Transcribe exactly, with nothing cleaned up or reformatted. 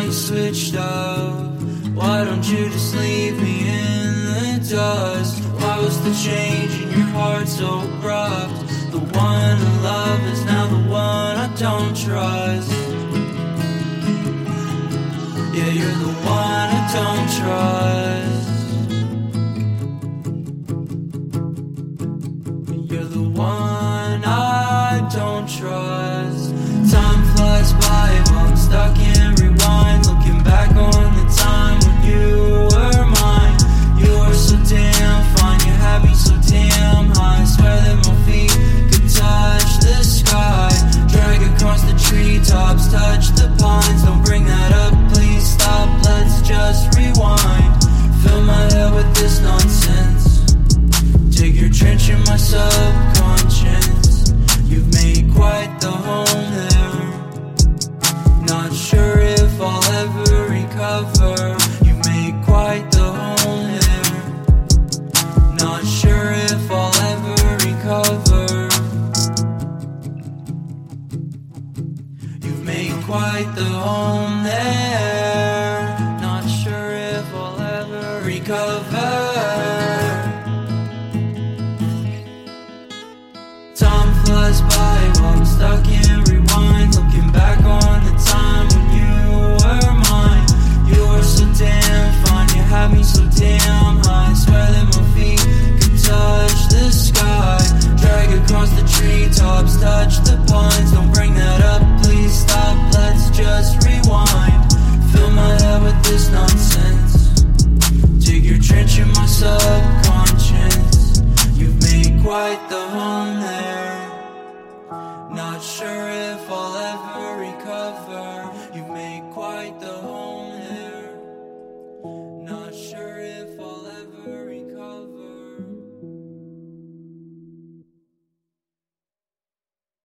light switched off. Why don't you just leave me in the dust? Why was the change in your heart so abrupt? The one I love is now the one I don't trust. Yeah, you're the one I don't trust. You're the one I don't trust. Time flies by while I'm stuck in rewind, looking back on the time when you were mine. You were so damn fine, you had me so damn high. I swear that my feet could touch the sky. Drag across the treetops, touch the pines. Don't bring that up, please stop, let's just rewind. Fill my head with this nonsense. Dig your trench in my subconscious. You've made quite the home there. Not sure if I'll ever recover. You've made quite the home there. Not sure if I'll ever recover. You've made quite the home there. Not sure if I'll ever recover. Time flies by while I'm stuck in rewind, looking back on the time when you were mine. You were so damn fine, you had me so damn high. I swear that my feet could touch the sky. Drag across the treetops, touch the pines. Don't bring that up, please stop, let's just rewind. Fill my head with this nonsense. Dig your trench in my subconscious. You've made quite the